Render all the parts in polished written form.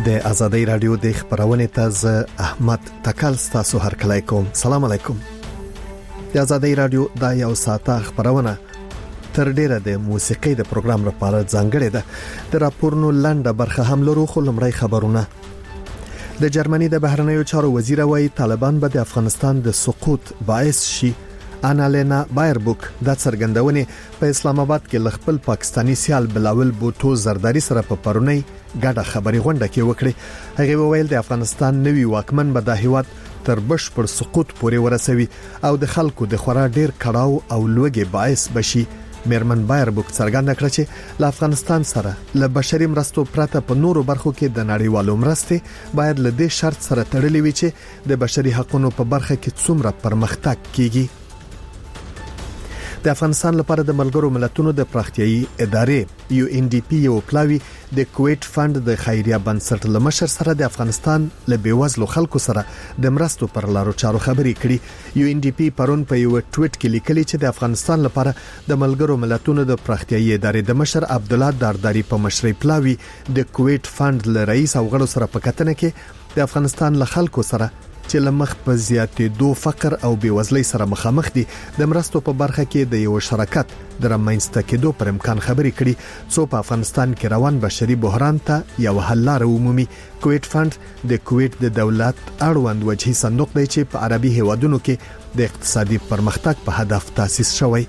د آزادۍ رادیو د خبرونه تاز احمد تکل تاسو هر کله کوم. سلام علیکم. د آزادۍ رادیو د یو ساعته خبرونه تر ډیره د موسیقي د پروګرام لپاره ځانګړې ده. د راپورونو لنډه برخه هم لرو، خو لمړی خبرونه. د جرمني د بهرنیو چارو وزیر وايي طالبان به د افغانستان د سقوط باعث شي. انالینا بایربوک د څرګندونې په اسلام آباد کې خپل پاکستانی سیال بلاول بوټو زرداری سره په پرونی ګډه خبري غونډه کې وکړي. هغه وویل د افغانستان نوي واکمن به د هیواد تر بشپړ سقوط پورې ورسوي او د خلکو د خورا ډیر کړهو او لوږې باعث بشي. میرمن بایربوک څرګنده کړه چې له افغانستان سره له بشري مرستو پرته په نورو برخو کې د نړیوالو مرستې باید له دې شرط سره تړلې وي چې د بشري حقوقو په برخه کې څومره پرمختګ کیږي. د افغانستان لپاره د ملګرو ملتونو د پراختیایي ادارې UNDP یو پلاوی د کویت فند د خیریه بنسټ لمشر سره د افغانستان له بیوزلو خلکو سره د مرستو پر لارو چارو خبرې کړي. UNDP پرون په یو ټویټ کې لیکلي چې د افغانستان لپاره د ملګرو ملتونو د پراختیایي ادارې د مشر عبدالله دارداری په مشرۍ پلاوی د کویت فند له رئیس او غړو سره په کتنه کې د افغانستان له خلکو سره چې لمخ په زیاتېدو فقر او بیوزلۍ سره مخامخ دي د مرستو په برخه کې د یو شراکت د رامنځته کېدو پر امکان خبرې کړي، څو په افغانستان کې روان بشري بحران ته یو حل لاره ومومي. کویت فند د کویت د دولت اړوند وجهي صندوق دی چې په عربي هیوادونو کې د اقتصادي پرمختګ په هدف تاسیس شوی.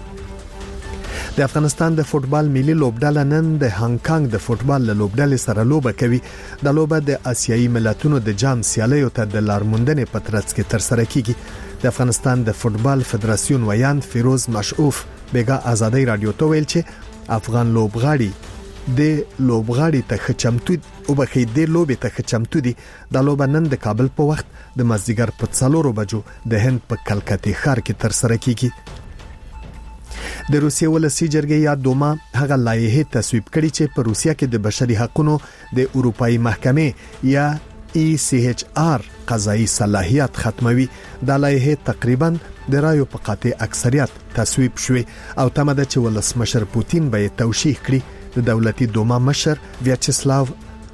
د افغانستان د فوتبال ملي لوبډله نن د هانګ کانګ د فوتبال لوبډلې سره لوبه کوي. د لوبه د آسیایي ملتونو د جام سیالیو ته د لارموندنې په ترڅ کې تر سره کیږي. د افغانستان د فوتبال فدراسیون ویاند فیروز مشعوف بیګا آزادۍ رادیو ته ویل چې افغان لوبغاړي د لوبغاړي ته خچمتو او بخې د لوبې ته خچمتو دي. د لوبه نن د کابل په وخت د مازدیګر په 4 بجو د هند په کلکتې ښار کې تر سره کیږي. د روسیې ولسی جرګې یا دوما هغه لایحه تصویب کړي چې په روسیه کې د بشري حقوقو د اروپאי محکمې یا ECHR قضایي صلاحیت ختموي. د لایحه تقریبا د رایو په قاطع اکثریت تصویب شوی او تمه ده چې ولسمشر پوتین به توشیح کړي. د دولتي دوما مشر ویاچسلاو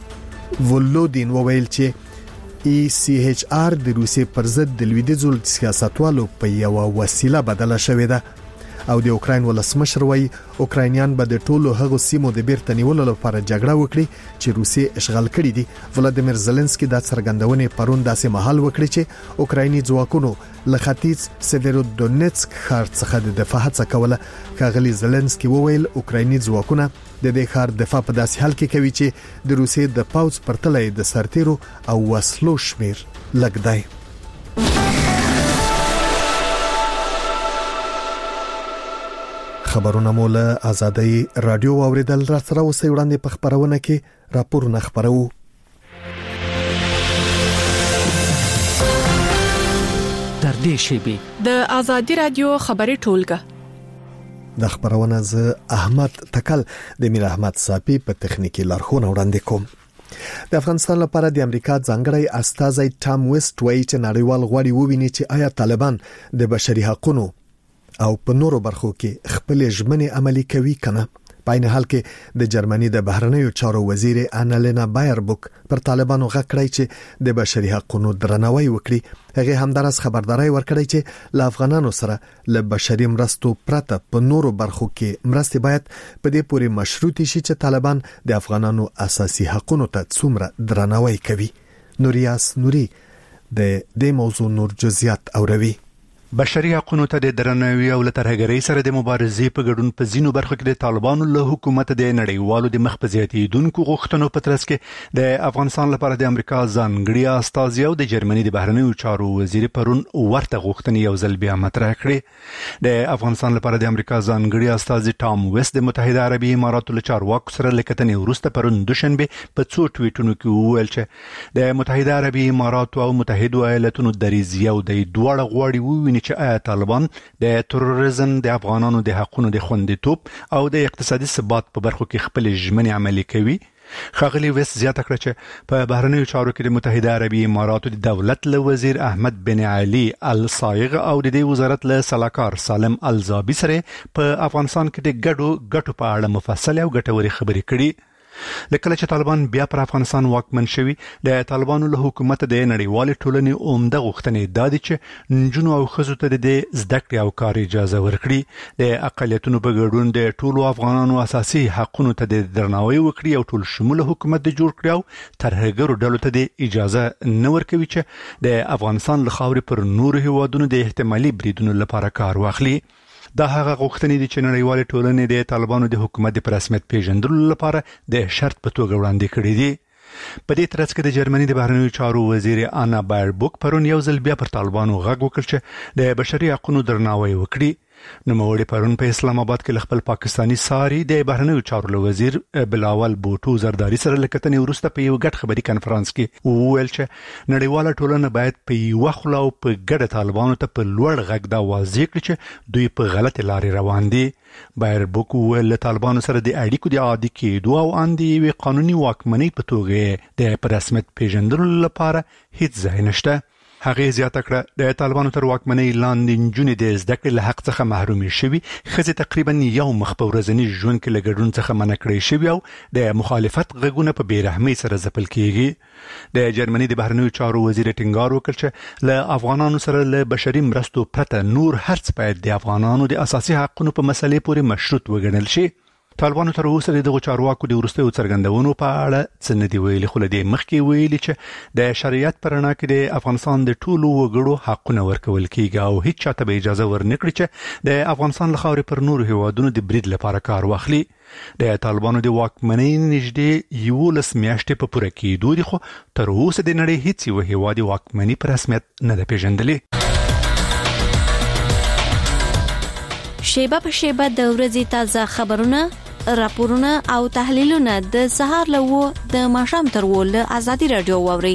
ولودین وویل چې ECHR د روسیې پر ضد د لویدیځو سیاستوالو په یو وسیله بدله شوې ده او د اوکراین ولسمشر وایي اوکراینیان به د ټولو هغو سیمو د بیرته نیولو لپاره جګړه وکړي چې روسیې اشغال کړي دي. ولادیمیر زيلنسکي د څرګندونې پرون داسې مهال وکړي چې اوکرایني ځواکونو له ختیځ سیویرودونیتسک ښار څخه د دفاع هڅه کوله. ښاغلي زيلنسکي وویل اوکرایني ځواکونه د دې ښار دفاع په داسې حال کې کوي چې د روسیې د پاوځ پرتله د سرتیرو او وسلو شمیر لږ دی. خبرونه مول آزادۍ رادیو اوریدل را سره اوسې وړاندې په خبرونه کې راپورونه خبرو. در دې شیبي د آزادۍ رادیو خبري ټولګه د خبرونه ز احمد تکل د میر احمد صافي په تخنیکی لارښوونه وړاندې کوم. د افغانستان لپاره د امریکا ځانګړی استازی ټام ویسټ وایي چې نړیوال غواړي وویني چې آیا طالبان د بشري حقوقو او په نورو برخو کې خپل ژمنې عملي کوي کنه. په عین حال کې د جرمني د بهرنیو چارو وزیر انالینا بایربوک پر طالبانو غږ کړی چې د بشري حقوقو درناوی وکړي. هغه همدارس خبرداري ورکړی چې له افغانانو سره له بشري مرستو پرته په نورو برخو کې مرستې باید په دې پورې مشروط شي چې طالبان د افغانانو اساسي حقوقو ته څومره درناوی کوي. نوریاس نوري د دې موضوع نور جزئیات اوروي. بشري حقوقو ته د درناوي او لترهګرۍ سره د مبارزې په ګډون په ځینو برخو کې د طالبانو له حکومت د نړیوالو د مخ په زیاتېدونکو غوښتنو په ترڅ کې د افغانستان لپاره د امریکا ځانګړي استازی او د جرمني د بهرنیو چارو وزیر پرون ورته غوښتنې یو ځل بیا مطرح کړې. د افغانستان لپاره د امریکا ځانګړي استازی ټام ویسټ د متحده عربي اماراتو له چارواکو سره لیکتنې وروسته پرون دوشنبه په څو ټویټونو کې وویل چې د متحده عربي اماراتو او متحده ایالاتونو دریځ یو د دوه غواړي وویني چې آیا طالبان د تروریزم د افغانانو د حقوقو د خوندیتوب او د اقتصادي ثبات په برخو کې خپل ژمنې عملي کوي. ښاغلي ویس زیاته کړه چې په بهرنیو چارو کې د متحده عربي اماراتو د دولت له وزیر احمد بن علي الصایغ او د دې وزارت له سلاکار سالم الزابي سره په افغانستان کې د ګډو په اړه مفصل او ګټوري خبرې کړي. لکه چې طالبان بیا پر افغانستان واکمن شوي د طالبانو له حکومت د نړیوال ټولنې عمده غوښتنې دا دي چې نجونو او ښځو ته د زده کړې او کار اجازه ورکړي د اقلیتونو په ګډون د ټولو افغانانو اساسي حقوقو ته د درناوي وکړي او ټول شموله حکومت د جوړ کړي او ترهګرو ډلو ته د اجازه نه ورکوي چې د افغانستان له خاورې پر نورو هیوادونو د احتمالي بریدونو لپاره کار واخلي. دا هغه غوښتنې دي چې نړیوال ټولنې د طالبانو د حکومت په رسمیت پیژندلو لپاره د شرط په توګه وړاندې کړې دي. په دې ترڅ کې د جرمني د بهرنیو چارو وزیر آنا بایربوک پرون یو ځل بیا پر طالبانو غږ وکړ چې د بشري حقوقو درناوی وکړي. نوموړي پرون په اسلام آباد کې خپل پاکستانی ساري د بهرنیو چارو وزیر بلاول بوټو زرداری سره لکتنې ورسته په یو غټ خبري کانفرنس کې وویل چې نړیواله ټولنه باید په یو خلا او په ګډه طالبانو ته په لوړ غږ دا واضح کړي چې دوی په غلطه لارې روان دي. بایربوک ویل طالبانو سره د اړیکو د عادي کېدو او اندي وی قانوني واکمنۍ په توګه د رسمیت پیژندلو لپاره هیڅ ځای نشته. هغه زیاته کړه د طالبانو تر واکمنۍ لاندې نجونې د زده کړې له حق څخه محرومې شوي، ښځې تقریبا یو مخ په ورځني ژوند کې له ګډون څخه منع کړې شوي او د مخالفت غږونه په بې رحمۍ سره ځپل کیږي. د جرمني د بهرنیو چارو وزیر ټینګار وکړ چې له افغانانو سره له بشري مرستو پرته نور هرڅ باید د افغانانو د اساسي حقوقو په مسلې پورې مشروط وګڼل شي. طالبانو تر اوسه د چارواکو د ورستیو څرګندونو په اړه څه نه دی ویلي، خو له دې مخکې ویلي چې د شریعت پر رڼا کې د افغانستان د ټولو وګړو حقونه ورکول کیږي او هیڅ چاته به اجازه ورنکړي چې د افغانستان له خاورې پر نورو هیوادونو د برید لپاره کار واخلي. د طالبانو د واکمنۍ نږدې 11 میاشتې په پوره کېدو دي، خو تر اوسه د نړۍ هیڅ یو هیواد واکمنۍ په رسمیت نه ده پیژندلې. شیبه په شیبه د ورځې تازه خبرونه، راپورونه او تحلیلونه د سهار له 9 د ماښام تر 10 له ازادي رادیو واوري.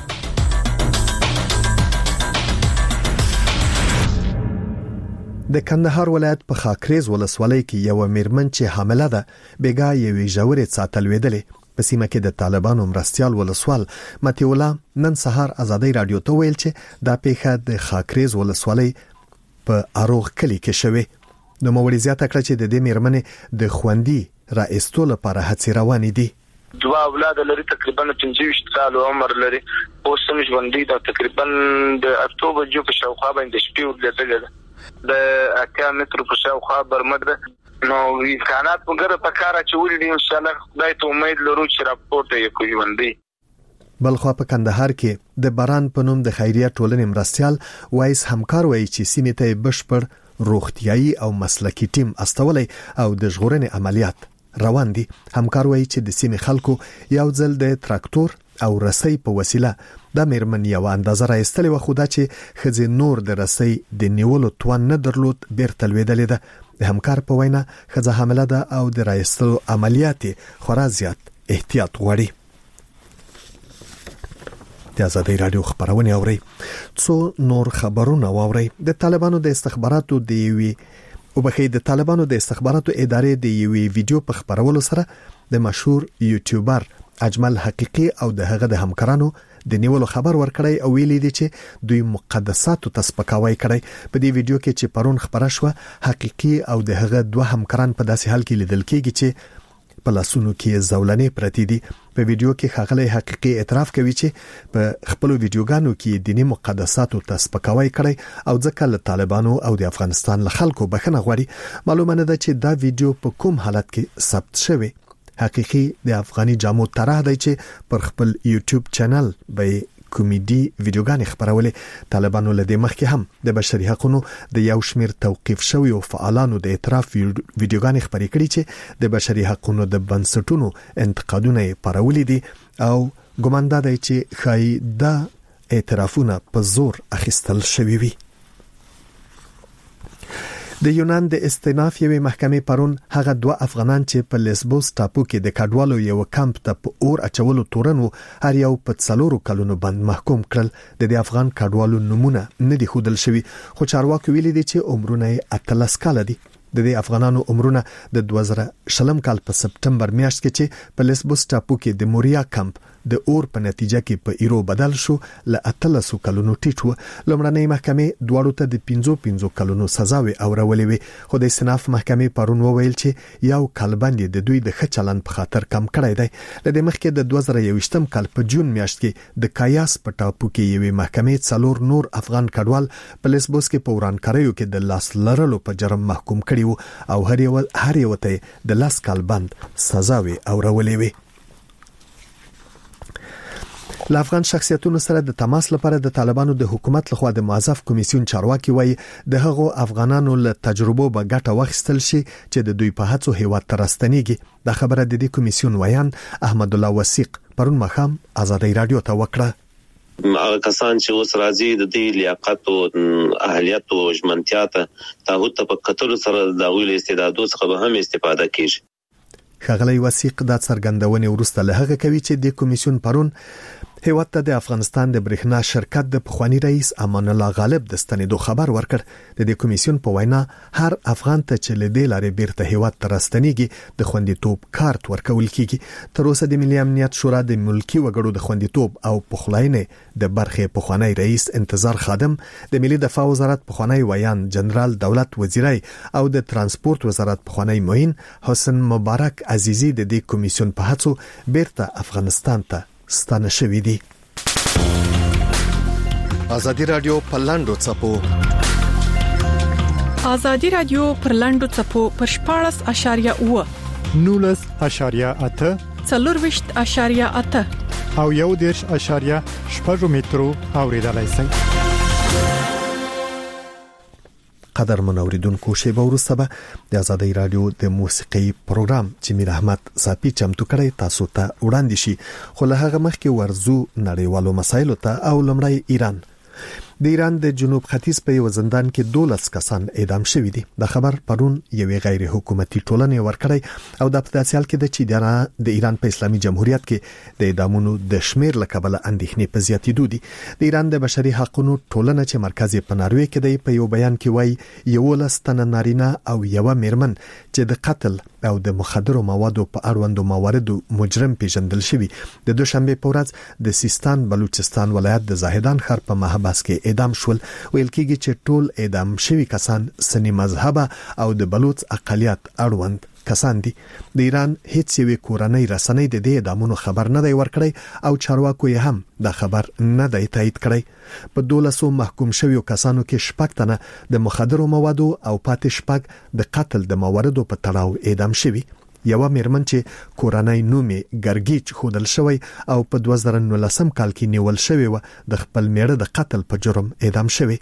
د کندهار ولایت په خاکریز ولسوالۍ کې یو میرمن چې حامله ده بیګا یوې ژورې څاتل ویدلې. په سیمه کې د طالبانو مرستيال ولسوال متي الله نن سهار ازادي رادیو ته ویل چې دا پیښه د خاکریز ولسوالۍ په اروغ کلی کې شوه. نو موري زیاته کړ چې د دې میرمنې د خوندي را استو لپاره هڅې روانې دي. دوا اولاد لري تقریبا 25 کال عمر لري، اوس هم ژوندۍ ده. تقریبا د اکتوبر جو په شاوخوا باندې شپې ورلېدل د 8 متر په شاوخوا برمد ده. نو امکانات موږ په کار اچولې دي، ان شاء الله خدای ته امید لرو چې راپورته یې کوي ژوندۍ. بلخوا په کندهار کې د باران په نوم د خیریه ټولنې مرستيال وایس همکار وایي چې سیمه ته بشپړ روغتیايي او مسلکي ټیم استولې او د ژغورنې عملیات روان دي. همکار وایي چې د سیمې خلکو یو ځل د تراکتور او رسۍ په وسیله د میرمن یو اندازه راستلې و، خو دا چې خځې نور د رسۍ د نیولو توان نه درلود بیرته لویدلې ده. د همکار په وینا خځه حامله ده او د راستلو عملیات خورا زیات احتیاط غواړي. د ازادي رادیو خبرونه اوري. څو نور خبرونه اوري. د طالبانو د استخباراتو د استخباراتو ادارې د یوې ویډیو په خبرولو سره د مشهور یوټیوبر اجمل حقيقي او د هغه د همکارانو د نیولو خبر ورکړی او ویلي دي چې دوی مقدساتو تسپکاوی کړی. په دې ویډیو کې چې پرون خبره شوه حقيقي او د هغه دوه همکاران په داسې حال کې لیدل کېږي چې په لاسونو کې زولنې پرتی دي. په ویډیو کې ښاغلی حقيقي اعتراف کوي چې په خپل ویډیوګانو کې دینی مقدساتو تسپکاوی کړی او ځکه له طالبانو او د افغانستان له خلکو بخښنه غواړي. معلومه نه ده چې دا ویډیو په کوم حالت کې ثبت شوی. حقيقي د افغاني جامو طرح دی چې پر خپل یوټیوب چینل به کومیډي ویډیوګانې خبرولې. طالبانو له دې مخکې هم د بشري حقوقو د یو شمیر توقيف شوی او فعالانو د اعتراف ویډیوګانې خبرې کړې چې د بشري حقوقو د بنسټونو انتقادونه پرولې دي او ګومان دی چې خای دا اعترافونه په زور اخیستل شوی وي. د یونان د استیناف یوې محکمې پرون هغه دوه افغانان چې په لیسبوس ټاپو کې د کډوالو یو کمپ ته په اور اچولو تورن وو هر یو په 4 کلونو باندې محکوم کړل. د افغان کډوالو نمونه نه دي ښودل شوی، خو چارواکي ویلي دي چې عمرونه 18 کال دي. د افغانانو عمرونه د 2000 کال په سپټمبر میاشت کې چې په لیسبوس ټاپو کې د موریا کمپ د اور په نتیجه کې په ایرو بدل شو ل 13 کلونو ټیټ و. لومړنۍ محکمې دواړو ته د 15 کلونو سزا اورولې وي، خو د استئناف محکمې پرون وویل چې یو کال باندې د دوی د ښه چلند په خاطر کم کړی دی. لدې مخکې د 2021 کال په جون میاشت کې د کایاس په ټاپو کې یوې محکمې 4 نور افغان کډوال په لیسبوس کې په ورانکاریو کې د لاس لرلو په جرم محکوم کړي وو او هر یو ته د لاس کال بند سزا اورولې وي. له افغان شخصیتونو سره د تماس لپاره د طالبانو د حکومت لخوا د موظف کمیسیون چارواکي وایي د هغو افغانانو له تجربو به ګټه واخیستل شي چې د دوی په هڅو هیواد ته راستنیږي. دا خبره د دې کمیسیون ویان احمد الله وثیق پرون مخام آزادۍ رادیو ته وکړه. هغه کسان چې اوس راځي د دې لیاقت او اهلیت او ژمنتیا ته په کتلو سره د غوښتل استعدادو څخه به هم استفاده کیږي. ښاغلی وثیق دا څرګندونې وروسته له هغه کوي چې د کمیسیون پرون هیواد ته د افغانستان د برېښنا شرکت د پخوانی رئیس امان الله غالب د ستنېدو خبر ورکړ. د دې کمیسیون په وینا هر افغان ته چې له دې لارې بیرته هیواد ته راستنیږي د خوندیتوب کارت ورکول کیږي. تر اوسه د ملي امنیت شورا د ملکی وګړو د خوندیتوب او پخلاینې د برخې پخوانی رئیس انتظار خادم، د ملي دفاع وزارت پخوانی ویان جنرال دولت وزیرای او د ترانسپورت وزارت پخوانی معین حسن مبارک عزیزی د دې کمیسیون په هڅو بیرته افغانستان ته ستانه شوې دي. آزادی رادیو په لاندو چپو آزادی رادیو پر لاندو چپو پر 14.8 19.8 24.8 او 1.8 مترو اوریدلای شئ. قدر منوریدونکو شیبه وروسته به د آزادۍ رادیو د موسیقي پروګرام چې میر احمد صافي چمتو کړی تاسو ته وړاندې شي، خو له هغه مخکې ورزو نړیوالو مسایلو ته. او لمړی ایران. د ایران د جنوب ختیځ په یو زندان کې 12 کسان اعدام شوي دي. دا خبر پرون یوې غیر حکومتي ټولنې ورکړی او د پداسیال کې د ایران په اسلامي جمهوریت کې د اعدامونو د شمیر لکبل اندېښنې په زیاتېدو دي. د ایران د بشري حقوقو ټولنه چې مرکز په ناروې کې دی په یو بیان کې وایي 11 تنه نارینه او یو میرمن چې د قتل او د مخدرو موادو په اړوندو مواردو مجرم پیژندل شوی د دوشنبه په ورځ د سیستان بلوچستان ولایت د زاهدان ښار په محبس کې اعدام شول. ویل کېږي چې ټول اعدام شوی کسان سنی مذهب او د بلوچ اقلیت اړوند کسان دي. د ایران هیڅ یوې کورنۍ رسنۍ د دې اعدامونو خبر نه دی ورکړی او چارواکو یې هم دا خبر نه دی تایید کړی. په 12 محکوم شویو کسانو کې 6 تنه د مخدرو موادو او پاتې 6 د قتل د مواردو په تړاو اعدام شوي. یو میرمن چې کورنۍ نومې ګرګیچ خودل شوی او په 2019 کال کې نیول شوی و د خپل میړه د قتل په جرم اعدام شوی.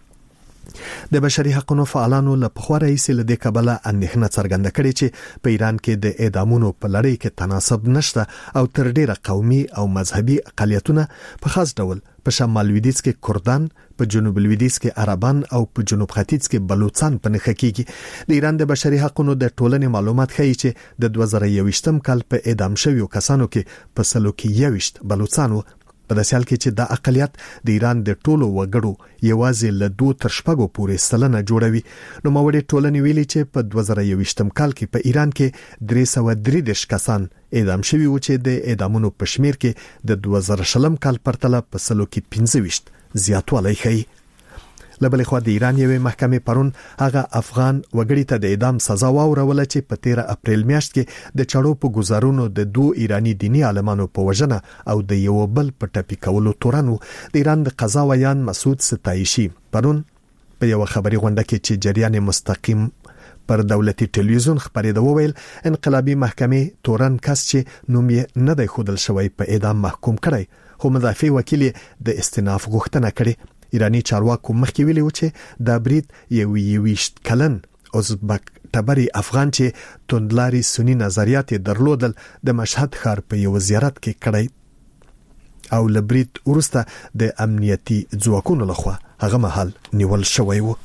د بشري حقوقو فعالانو له پخوا راهیسې له دې کبله اندېښنه څرګنده کړې چې په ایران کې د اعدامونو په لړۍ کې تناسب نشته او تر ډیره قومي او مذهبي اقلیتونه په خاص ډول په شمال لویدیځ کې کردان، په جنوب لویدیځ کې عربان او په جنوب ختیځ کې بلوچستان په نښه کېږي. د ایران د بشري حقوقو د ټولنې معلومات ښیي چې د 2021 کال په اعدام شویو کسانو کې په سلو کې 21 بلوچستان په داسې حال کې چې د اقلیت د ایران د ټولو وګړو یوازې له 2 تر 6 پورې سلنه جوړوي. نو موري ټولنې ویلي چې په 2021 کال کې په ایران کې 333 کسان اعدام شوي و چې د اعدامونو په شمیر کې د 2020 کال پرتله په سلو کې 15 زیاتوالی ښیي. لبل خو د ایران یوې محکمې پرون هغه افغان وګړي ته د اعدام سزا واوروله چې په 13 اپریل میاشت کې د چړو په گزارونو د 2 ایرانی دینی عالمانو په وژنه او د یو بل په ټاپي کولو تورنو. د ایران د قضا ویان مسعود ستایشی پرون په یو خبري غونډه کې چې جریان مستقیم پر دولتي ټلویزیون خبرېده وویل انقلابی محکمې تورن کس چې نوم یې نه دی خودل شوی په اعدام محکوم کړی، خو مدافع وکیل د استئناف غوښتنه کړې. ایرانی چارواکو مخکې ویلي و چې دا برید یو 21 کلن ازبک تبری افغان چې توندلاري سنی نظریات درلودل د مشهد ښار په یو زیارت کې کړی او لبرید ورسته د امنیتي ځواکونو لخوا هغه مهال نیول شوی و.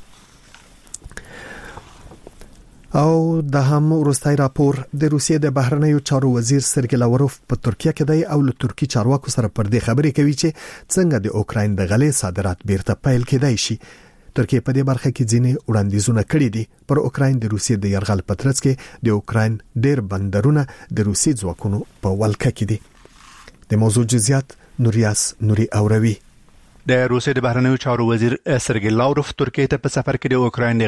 او د هم وروستای راپور د روسیې د بهرنیو چارو وزیر سرګی لاوروف په ترکیه کې دی او له ترکی چارواکو سره پر دې خبرې کوي چې څنګه د اوکراین د غلې صادرات بیرته پیل کېدای شي. ترکیه په دې برخه کې ځینې وړاندیزونه کړي دي. پر اوکراین د روسیې د یرغل په ترڅ کې د اوکراین ډېر بندرونه د روسي ځواکونو په ولکه کې دي. د موضوع جزئیات نوریاس نوري اوروي. د روسیې د بهرنیو چارو وزیر سرګی لاوروف ترکیه ته په سفر کې د اوکراین